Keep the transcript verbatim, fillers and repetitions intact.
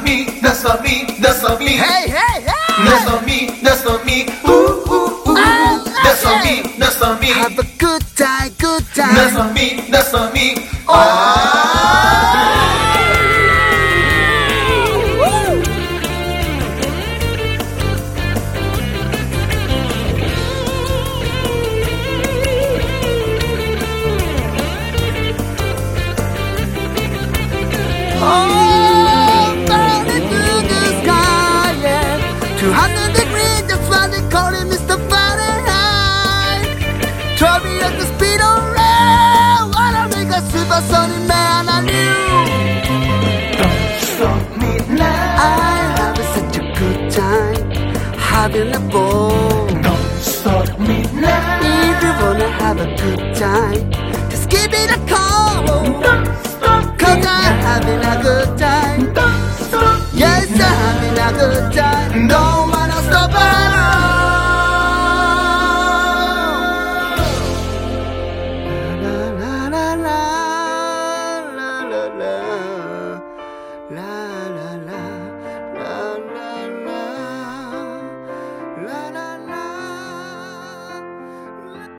me, that's not me, that's not me. Hey, hey, hey! That's not me, that's not me. Ooh, ooh, ooh. That's not me, that's not me. Have a good time, good time. That's not me, that's not me. Oh. Oh, burning through the sky, yeah. two hundred degrees, that's why they call it Mister Fahrenheit. Throw me at the speed of rail. Wanna make a supersonic man I knew. Don't stop me now. I'm having such a good time, having a ball. Don't stop me now. If you wanna have a good time, just give me the call. Don't stop me Cause I'm now. having a good time. Don't stop me Yes, I'm having a good time. Don't wanna stop at all. La la la la la la la la la la.